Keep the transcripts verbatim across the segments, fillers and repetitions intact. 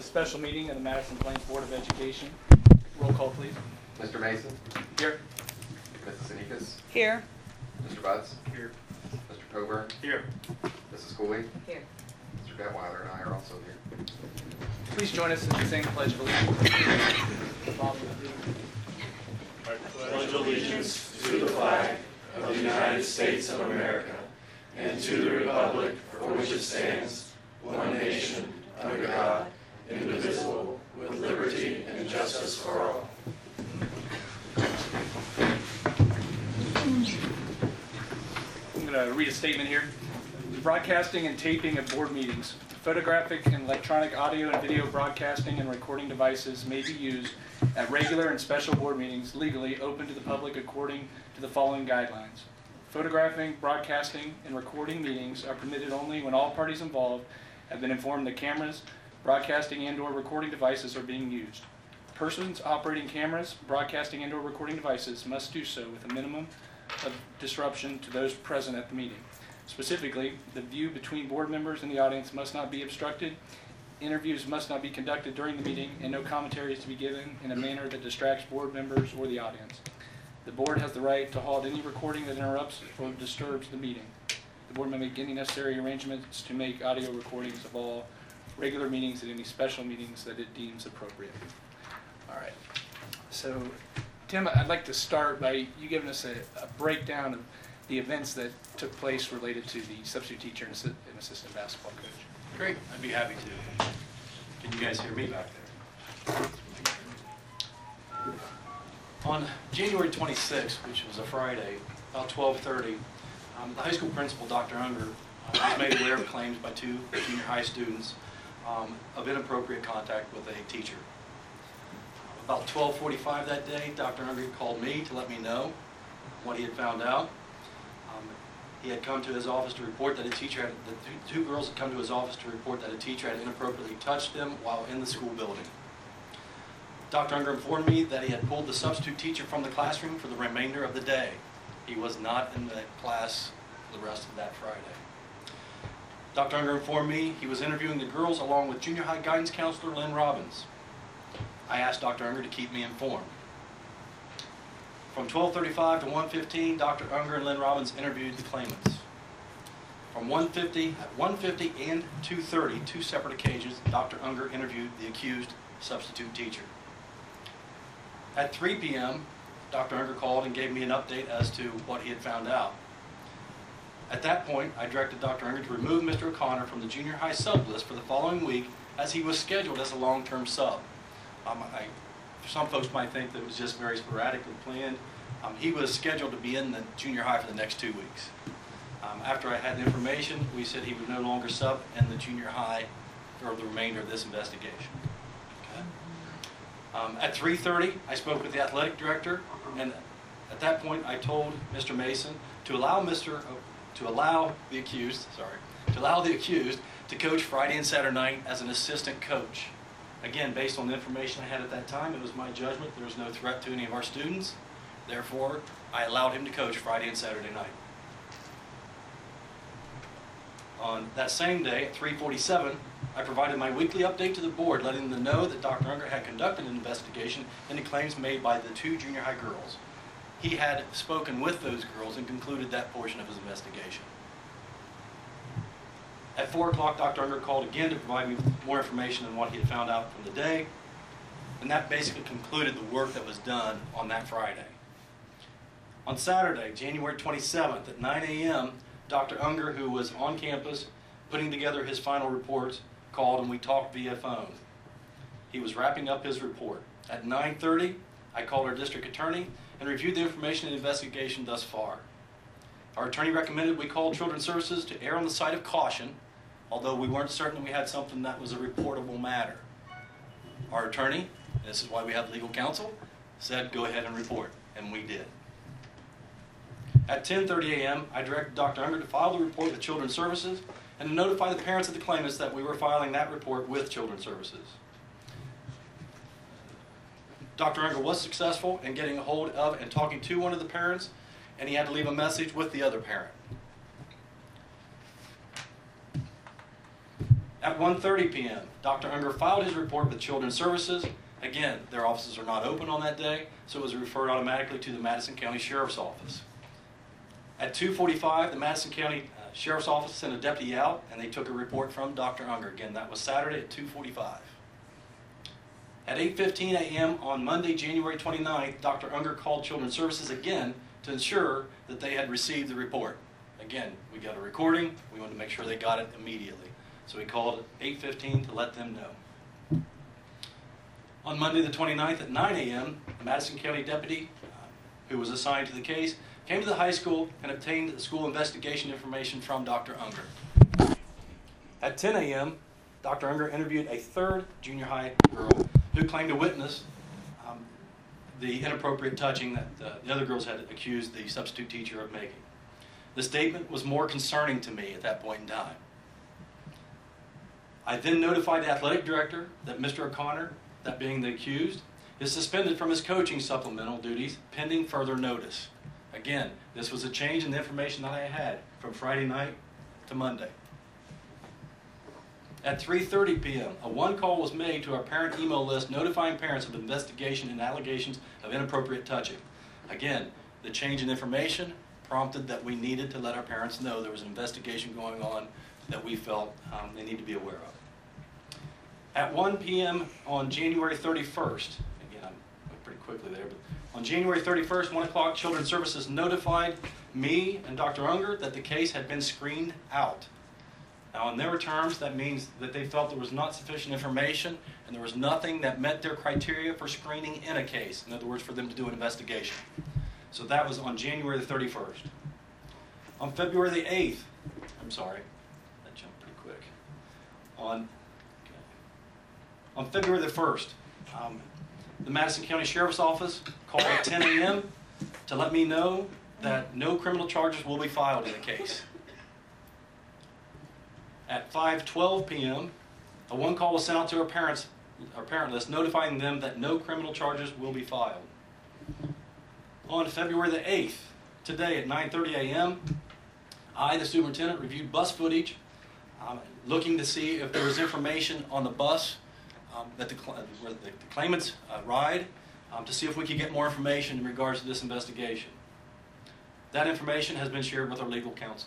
the special meeting of the Madison Plains Board of Education. Roll call, please. Mister Mason? Here. Missus Sanikas? Here. Mister Butts? Here. Mister Coburn? Here. Missus Cooley? Here. Mister Detweiler and I are also here. Please join us in the same Pledge of Allegiance. I pledge allegiance to the flag of the United States of America and to the republic for which it stands, one nation, under God, indivisible, with liberty and justice for all. I'm going to read a statement here. Broadcasting and taping of board meetings. Photographic and electronic audio and video broadcasting and recording devices may be used at regular and special board meetings legally open to the public according to the following guidelines. Photographing, broadcasting, and recording meetings are permitted only when all parties involved have been informed that cameras, broadcasting and or recording devices are being used. Persons operating cameras, broadcasting and or recording devices must do so with a minimum of disruption to those present at the meeting. Specifically, the view between board members and the audience must not be obstructed, interviews must not be conducted during the meeting, and no commentary is to be given in a manner that distracts board members or the audience. The board has the right to halt any recording that interrupts or disturbs the meeting. The board may make any necessary arrangements to make audio recordings of all regular meetings and any special meetings that it deems appropriate. All right. So, Tim, I'd like to start by you giving us a, a breakdown of the events that took place related to the substitute teacher and, assi and assistant basketball coach. Great, I'd be happy to. Can you guys hear me back there? On January twenty-sixth, which was a Friday, about twelve thirty, um, the high school principal, Doctor Unger, uh, was made aware of claims by two junior high students um, of inappropriate contact with a teacher. About twelve forty-five that day, Doctor Unger called me to let me know what he had found out. Um, he had come to his office to report that a teacher had, the two girls had come to his office to report that a teacher had inappropriately touched them while in the school building. Doctor Unger informed me that he had pulled the substitute teacher from the classroom for the remainder of the day. He was not in the class for the rest of that Friday. Doctor Unger informed me he was interviewing the girls along with junior high guidance counselor Lynn Robbins. I asked Doctor Unger to keep me informed. From twelve thirty-five to one fifteen, Doctor Unger and Lynn Robbins interviewed the claimants. From one fifty, at one fifty and two thirty, two separate occasions, Doctor Unger interviewed the accused substitute teacher. At three p m, Doctor Unger called and gave me an update as to what he had found out. At that point, I directed Doctor Unger to remove Mister O'Connor from the junior high sub list for the following week, as he was scheduled as a long-term sub. Um, I, some folks might think that it was just very sporadically planned. Um, he was scheduled to be in the junior high for the next two weeks. Um, after I had the information, we said he would no longer sub in the junior high for the remainder of this investigation. Okay. Um, at three thirty, I spoke with the athletic director, and at that point, I told Mister Mason to allow Mister Uh, to allow the accused, sorry, to allow the accused to coach Friday and Saturday night as an assistant coach. Again, based on the information I had at that time, it was my judgment there was no threat to any of our students. Therefore, I allowed him to coach Friday and Saturday night. On that same day, at three forty-seven, I provided my weekly update to the board, letting them know that Doctor Unger had conducted an investigation into claims made by the two junior high girls. He had spoken with those girls and concluded that portion of his investigation. At four o'clock, Doctor Unger called again to provide me with more information on what he had found out from the day, and that basically concluded the work that was done on that Friday. On Saturday, January twenty-seventh at nine a m, Doctor Unger, who was on campus putting together his final reports, called and we talked via phone. He was wrapping up his report. At nine thirty, I called our district attorney and reviewed the information and investigation thus far. Our attorney recommended we call Children's Services to err on the side of caution, although we weren't certain we had something that was a reportable matter. Our attorney, and this is why we have legal counsel, said go ahead and report, and we did. At ten thirty a m, I directed Doctor Unger to file the report with Children's Services and to notify the parents of the claimants that we were filing that report with Children's Services. Doctor Unger was successful in getting a hold of and talking to one of the parents, and he had to leave a message with the other parent. At one thirty p m, Doctor Unger filed his report with Children's Services. Again, their offices are not open on that day, so it was referred automatically to the Madison County Sheriff's Office. At two forty-five, the Madison County uh, Sheriff's Office sent a deputy out, and they took a report from Doctor Unger. Again, that was Saturday at two forty-five. At eight fifteen a m on Monday, January twenty-ninth, Doctor Unger called Children's Services again to ensure that they had received the report. Again, we got a recording. We wanted to make sure they got it immediately. So we called at eight fifteen to let them know. On Monday the twenty-ninth at nine a m, the Madison County deputy, uh, who was assigned to the case, came to the high school and obtained the school investigation information from Doctor Unger. At ten a m, Doctor Unger interviewed a third junior high girl who claimed to witness um, the inappropriate touching that uh, the other girls had accused the substitute teacher of making. The statement was more concerning to me at that point in time. I then notified the athletic director that Mister O'Connor, that being the accused, is suspended from his coaching supplemental duties pending further notice. Again, this was a change in the information that I had from Friday night to Monday. At three thirty p m, a one call was made to our parent email list notifying parents of investigation and allegations of inappropriate touching. Again, the change in information prompted that we needed to let our parents know there was an investigation going on that we felt um, they need to be aware of. At one p m on January thirty-first, again, I went pretty quickly there, but on January thirty-first, one o'clock, Children's Services notified me and Doctor Unger that the case had been screened out. Now, in their terms, that means that they felt there was not sufficient information and there was nothing that met their criteria for screening in a case. In other words, for them to do an investigation. So that was on January the thirty-first. On February the eighth, I'm sorry, that jumped pretty quick. On, okay. on February the first, um, the Madison County Sheriff's Office called at ten a m to let me know that no criminal charges will be filed in the case. At five twelve p m, a one call was sent out to our parents, our parent list, notifying them that no criminal charges will be filed. On February the eighth, today at nine thirty a m, I, the superintendent, reviewed bus footage, um, looking to see if there was information on the bus um, that the, where the, the claimants uh, ride, um, to see if we could get more information in regards to this investigation. That information has been shared with our legal counsel.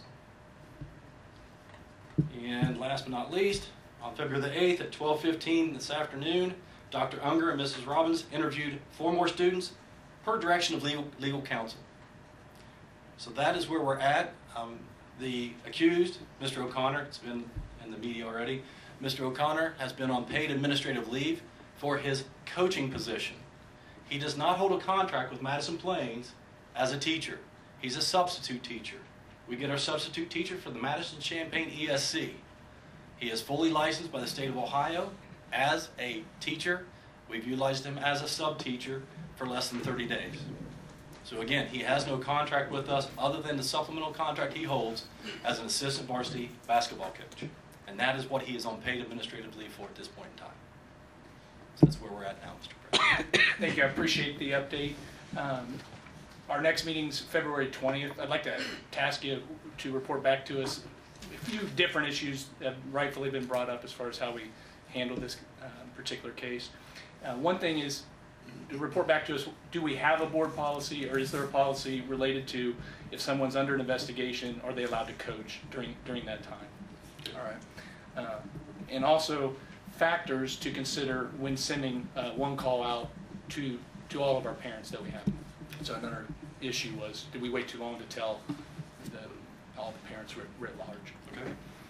And last but not least, on February the eighth at twelve fifteen this afternoon, Doctor Unger and Missus Robbins interviewed four more students per direction of legal, legal counsel. So that is where we're at. Um, the accused, Mister O'Connor, it's been in the media already, Mister O'Connor has been on paid administrative leave for his coaching position. He does not hold a contract with Madison Plains as a teacher. He's a substitute teacher. We get our substitute teacher for the Madison Champaign E S C. He is fully licensed by the state of Ohio as a teacher. We've utilized him as a sub-teacher for less than thirty days. So again, he has no contract with us other than the supplemental contract he holds as an assistant varsity basketball coach. And that is what he is on paid administrative leave for at this point in time. So that's where we're at now, Mister President. Thank you. I appreciate the update. Um, Our next meeting's February twentieth. I'd like to task you to report back to us a few different issues that have rightfully been brought up as far as how we handle this uh, particular case. Uh, one thing is to report back to us, do we have a board policy, or is there a policy related to if someone's under an investigation, are they allowed to coach during, during that time? All right. Uh, and also factors to consider when sending uh, one call out to, to all of our parents that we have. So another issue was, did we wait too long to tell the, all the parents writ, writ large? Okay.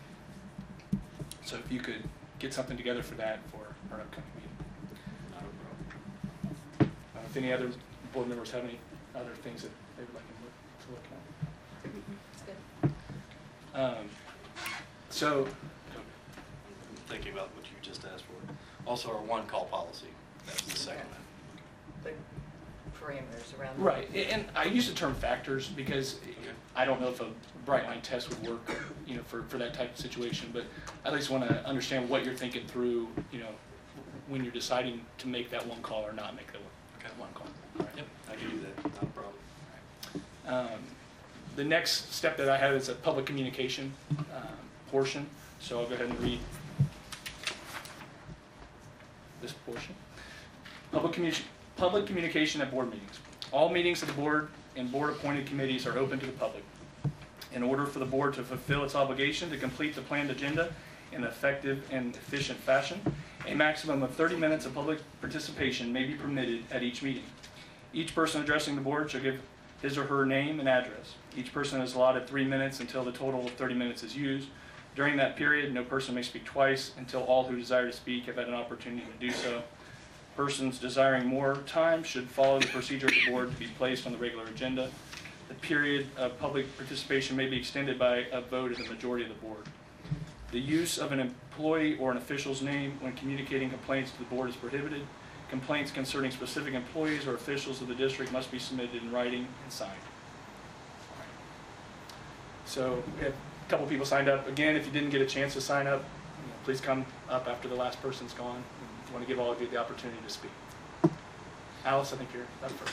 So if you could get something together for that for our upcoming meeting. Not a problem. Uh, if any other board members have any other things that they would like to look, to look at. That's good. Um, so, I'm thinking about what you just asked for. Also, our one-call policy. That's the second one. The parameters around that. right, and I use the term factors because Okay. I don't know if a bright line test would work, you know, for, for that type of situation, but I at least want to understand what you're thinking through, you know, when you're deciding to make that one call or not make that one, Okay. one call. All right. Yep, I can do that. Not a problem. Um, the next step that I have is a public communication um, portion, so I'll go ahead and read this portion. Public commu- public communication at board meetings. All meetings of the board and board-appointed committees are open to the public. In order for the board to fulfill its obligation to complete the planned agenda in an effective and efficient fashion, a maximum of thirty minutes of public participation may be permitted at each meeting. Each person addressing the board shall give his or her name and address. Each person is allotted three minutes until the total of thirty minutes is used. During that period, no person may speak twice until all who desire to speak have had an opportunity to do so. Persons desiring more time should follow the procedure of the board to be placed on the regular agenda. The period of public participation may be extended by a vote of the majority of the board. The use of an employee or an official's name when communicating complaints to the board is prohibited. Complaints concerning specific employees or officials of the district must be submitted in writing and signed. So we have a couple people signed up. Again, if you didn't get a chance to sign up, you know, please come up after the last person's gone. I want to give all of you the opportunity to speak. Alice, I think you're up first.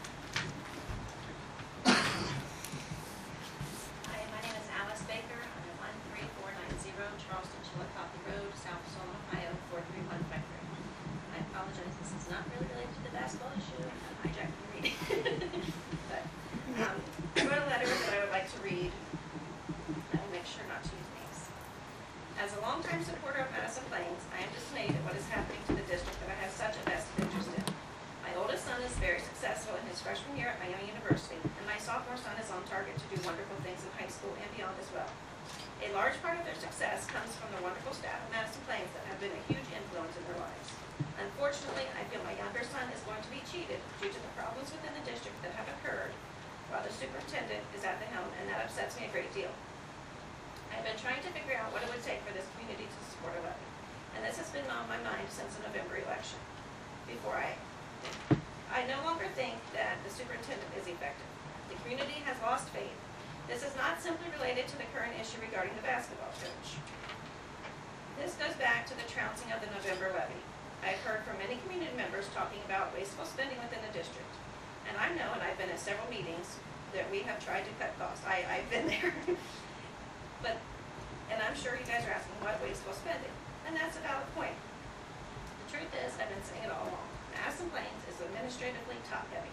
Hi, my name is Alice Baker. I'm at one three four nine zero Charleston Chillicothe Road, South Solon, Ohio, four three one five three. I apologize, this is not really related to the basketball issue. I'm hijacking the reading. But um, I wrote a letter that I would like to read. I will make sure not to use names. As a longtime supporter of Madison Plains, I am dismayed at what is happening to the district that I have such a vested interest in. My oldest son is very successful in his freshman year at Miami University, and my sophomore son is on target to do wonderful things in high school and beyond as well. A large part of their success comes from the wonderful staff of Madison Plains that have been a huge influence in their lives. Unfortunately, I feel my younger son is going to be cheated due to the problems within the district that have occurred while the superintendent is at the helm, and that upsets me a great deal. I've been trying to figure out what it would take for this community to support a levy, and this has been on my mind since the November election. Before I I no longer think that the superintendent is effective. The community has lost faith. This is not simply related to the current issue regarding the basketball coach. This goes back to the trouncing of the November levy. I've heard from many community members talking about wasteful spending within the district. And I know, and I've been at several meetings, that we have tried to cut costs. I, I've been there. But, and I'm sure you guys are asking what wasteful spending. And that's a valid point. The truth is, I've been saying it all along. Madison Plains is administratively top-heavy.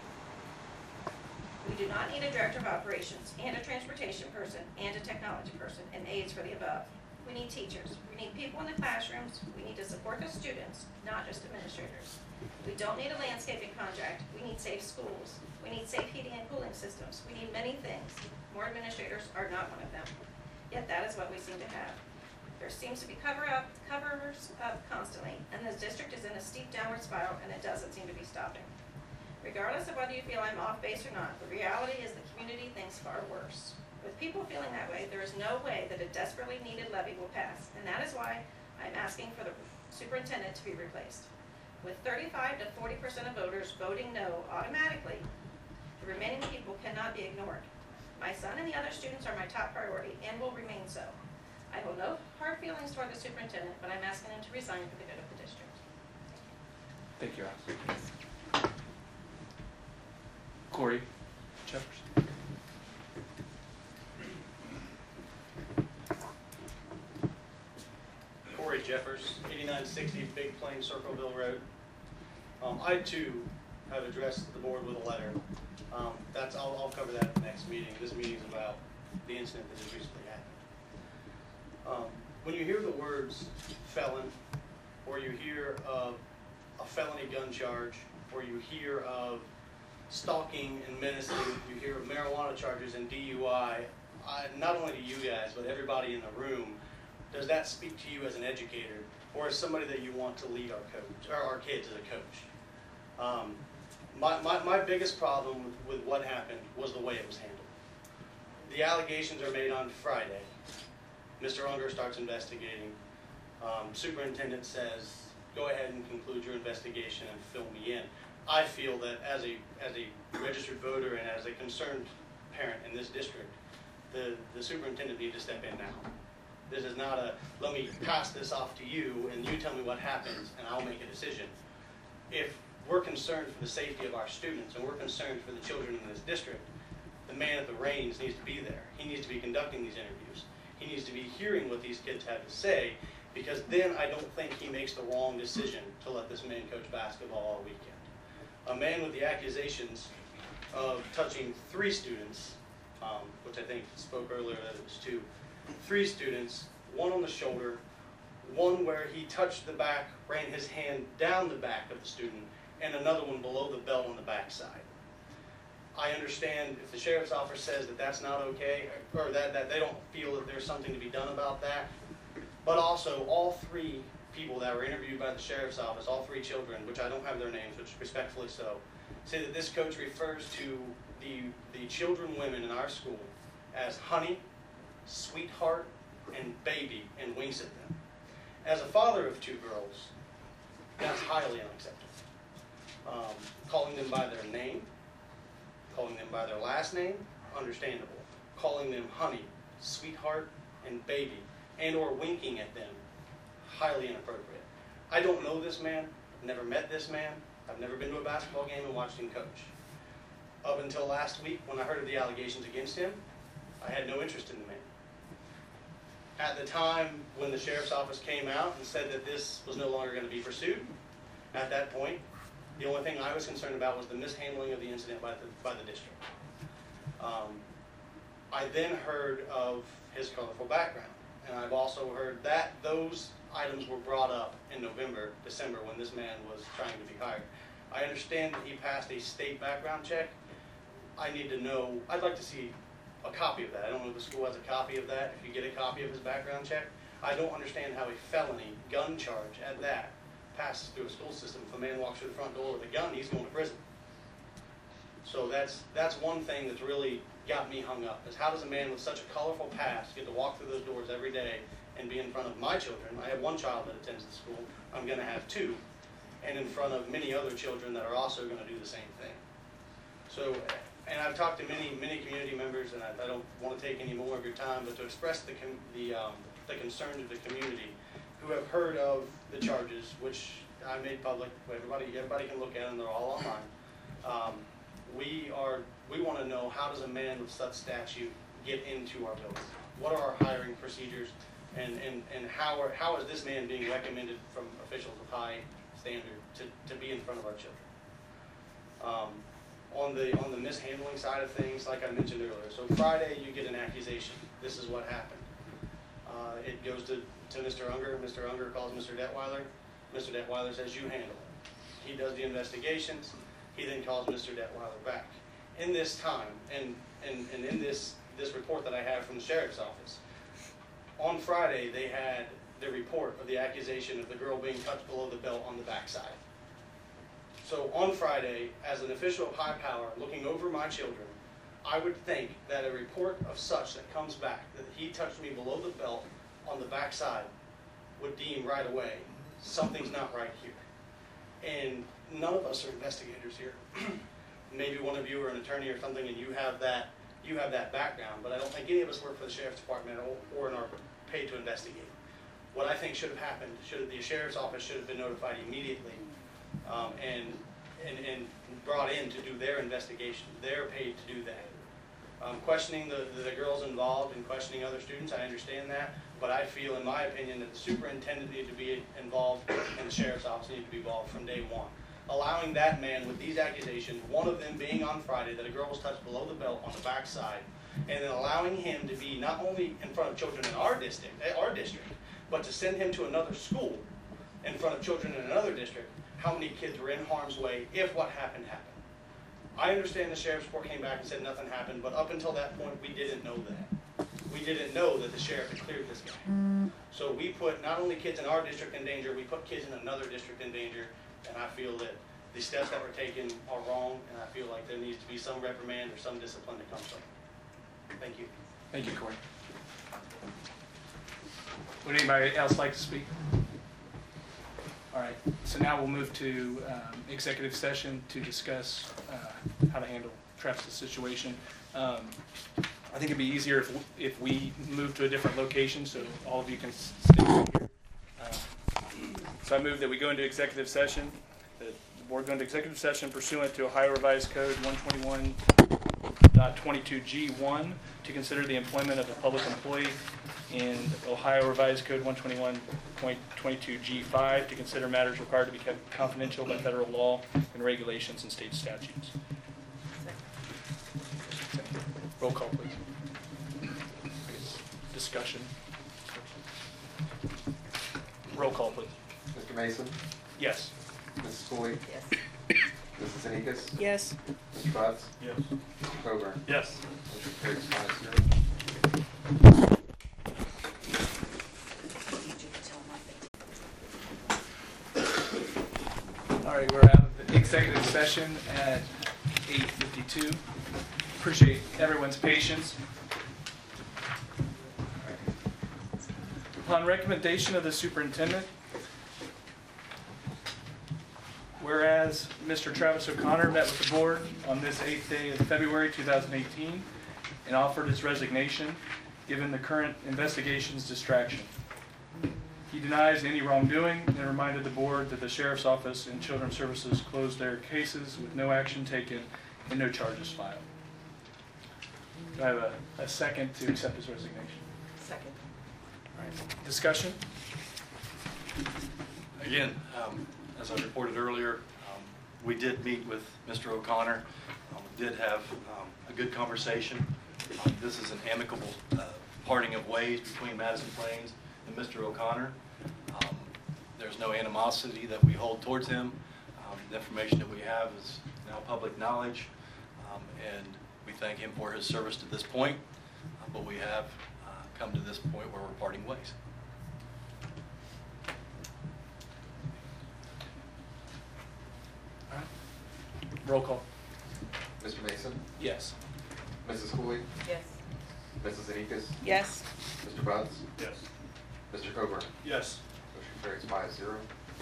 We do not need a director of operations and a transportation person and a technology person and aides for the above. We need teachers. We need people in the classrooms. We need to support the students, not just administrators. We don't need a landscaping contract. We need safe schools. We need safe heating and cooling systems. We need many things. More administrators are not one of them. Yet that is what we seem to have. There seems to be cover up, covers up constantly, and this district is in a steep downward spiral, and it doesn't seem to be stopping. Regardless of whether you feel I'm off base or not, the reality is the community thinks far worse. With people feeling that way, there is no way that a desperately needed levy will pass, and that is why I'm asking for the superintendent to be replaced. With thirty-five to forty percent of voters voting no automatically, the remaining people cannot be ignored. My son and the other students are my top priority and will remain so. I hold no hard feelings toward the superintendent, but I'm asking him to resign for the good of the district. Thank you, Alice. Corey Jefferson. Corey Jeffers, eighty-nine sixty Big Plain Circleville Road. Um, I too have addressed the board with a letter. Um, that's I'll, I'll cover that at the next meeting. This meeting is about the incident that has recently happened. Um, when you hear the words felon, or you hear of a felony gun charge, or you hear of stalking and menacing, you hear of marijuana charges and D U I, I, not only to you guys, but everybody in the room, does that speak to you as an educator, or as somebody that you want to lead our coach, or our kids as a coach? Um, my, my, my biggest problem with, with what happened was the way it was handled. The allegations are made on Friday. Mister Unger starts investigating. Um, superintendent says, go ahead and conclude your investigation and fill me in. I feel that as a, as a registered voter and as a concerned parent in this district, the, the superintendent needs to step in now. This is not a, let me pass this off to you and you tell me what happens and I'll make a decision. If we're concerned for the safety of our students and we're concerned for the children in this district, the man at the reins needs to be there. He needs to be conducting these interviews. He needs to be hearing what these kids have to say because then I don't think he makes the wrong decision to let this man coach basketball all weekend. A man with the accusations of touching three students, um, which I think spoke earlier that it was two, three students, one on the shoulder, one where he touched the back, ran his hand down the back of the student, and another one below the belt on the backside. I understand if the sheriff's office says that that's not okay, or that, that they don't feel that there's something to be done about that, but also all three people that were interviewed by the sheriff's office, all three children, which I don't have their names, which respectfully so, say that this coach refers to the, the children, women in our school as honey, sweetheart, and baby, and winks at them. As a father of two girls, that's highly unacceptable. Um, calling them by their name, calling them by their last name, understandable. Calling them honey, sweetheart, and baby, and or winking at them, highly inappropriate. I don't know this man, never met this man, I've never been to a basketball game and watched him coach. Up until last week, when I heard of the allegations against him, I had no interest in the man. At the time when the sheriff's office came out and said that this was no longer going to be pursued, at that point, the only thing I was concerned about was the mishandling of the incident by the, by the district. Um, I then heard of his colorful background, and I've also heard that those items were brought up in November, December, when this man was trying to be hired. I understand that he passed a state background check. I need to know, I'd like to see a copy of that. I don't know if the school has a copy of that, if you get a copy of his background check. I don't understand how a felony gun charge at that passes through a school system. If a man walks through the front door with a gun, he's going to prison. So that's that's one thing that's really got me hung up, is how does a man with such a colorful past get to walk through those doors every day and be in front of my children? I have one child that attends the school. I'm going to have two. And in front of many other children that are also going to do the same thing. So, and I've talked to many, many community members, and I, I don't want to take any more of your time, but to express the, com the, um, the concerns of the community who have heard of the charges, which I made public. Everybody, everybody can look at them. They're all online. Um, we are, we want to know, how does a man with such statute get into our building? What are our hiring procedures, and and and how are, how is this man being recommended from officials of high standard to to be in front of our children? Um, on the on the mishandling side of things, like I mentioned earlier, so Friday you get an accusation. This is what happened. Uh, it goes to to Mister Unger. Mister Unger calls Mister Detweiler. Mister Detweiler says, you handle it. He does the investigations. He then calls Mister Detweiler back. In this time, and, and, and in this, this report that I have from the sheriff's office, on Friday they had the report of the accusation of the girl being touched below the belt on the backside. So on Friday, as an official of high power looking over my children, I would think that a report of such that comes back, that he touched me below the belt on the backside, would deem right away something's not right here. And none of us are investigators here. Maybe one of you are an attorney or something, and you have that you have that background, but I don't think any of us work for the sheriff's department or, or in our paid to investigate. What I think should have happened, should the sheriff's office should have been notified immediately, um, and, and and brought in to do their investigation. They're paid to do that. Um, questioning the, the, the girls involved and questioning other students, I understand that, but I feel, in my opinion, that the superintendent needed to be involved and the sheriff's office needed to be involved from day one. Allowing that man with these accusations, one of them being on Friday, that a girl was touched below the belt on the backside, and then allowing him to be not only in front of children in our district, our district, but to send him to another school in front of children in another district, how many kids were in harm's way if what happened happened. I understand the sheriff's report came back and said nothing happened, but up until that point, we didn't know that. We didn't know that the sheriff had cleared this guy. So we put not only kids in our district in danger, we put kids in another district in danger, and I feel that the steps that were taken are wrong, and I feel like there needs to be some reprimand or some discipline that comes from it. Thank you. Thank you, Corey. Would anybody else like to speak? All right, so now we'll move to um, executive session to discuss uh, how to handle Travis's situation. Um, I think it'd be easier if, if we move to a different location so all of you can stay here. Uh, so I move that we go into executive session, that the board go into executive session pursuant to Ohio Revised Code one twenty-one twenty-two G one to consider the employment of a public employee, and Ohio Revised Code one twenty-one point twenty-two G five to consider matters required to be kept confidential by federal law and regulations and state statutes. Roll call, please. Discussion. Roll call, please. Mister Mason, Yes. Missus Cooley, Yes. Missus Anikeis, Yes. Mister Butts, Yes. Mister Coburn. Yes. Motion carries five zero. Need you to tell my All right, we're out of the executive session at eight fifty-two. Appreciate everyone's patience. Upon recommendation of the superintendent, whereas Mister Travis O'Connor met with the board on this eighth day of February two thousand eighteen and offered his resignation given the current investigation's distraction. He denies any wrongdoing and reminded the board that the Sheriff's Office and Children's Services closed their cases with no action taken and no charges filed. Do I have a, a second to accept his resignation? second. All right. Discussion? Again, um, as I reported earlier, um, we did meet with Mister O'Connor. Um, We did have um, a good conversation. Um, This is an amicable uh, parting of ways between Madison Plains and Mister O'Connor. Um, There's no animosity that we hold towards him. Um, The information that we have is now public knowledge, um, and we thank him for his service to this point. Uh, But we have uh, come to this point where we're parting ways. All right. Roll call. Mister Mason, Yes. Missus Cooley, Yes. Missus Anikeis, Yes. Mister Butts, Yes. Mister Coburn. Yes. Motion carries five zero.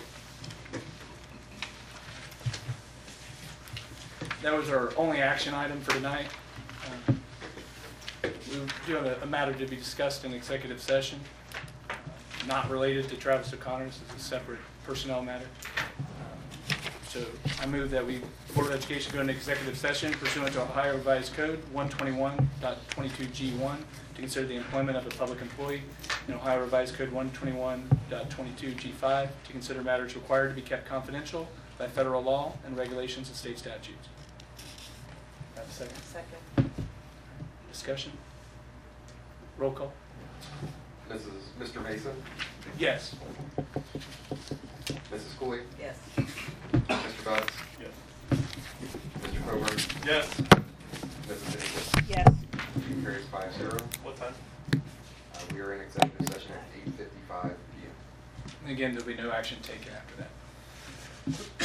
That was our only action item for tonight. Uh, We do have a- a matter to be discussed in executive session, uh, not related to Travis O'Connor. This is a separate personnel matter. Uh, So I move that we, Board of Education, go into executive session pursuant to Ohio Revised Code one twenty-one point twenty-two G one to consider the employment of a public employee, and Ohio Revised Code one twenty-one point twenty-two G five to consider matters required to be kept confidential by federal law and regulations and state statutes. Have a second? Second. Discussion? Roll call? Missus Mister Mason, Yes. Missus Cooley, Yes. Mister Butts, Yes. Mister Coburn, Yes. Missus Anikeis. Yes. Motion carries five zero. What time? Uh, we are in executive session at eight fifty-five P M. Again, there'll be no action taken after that.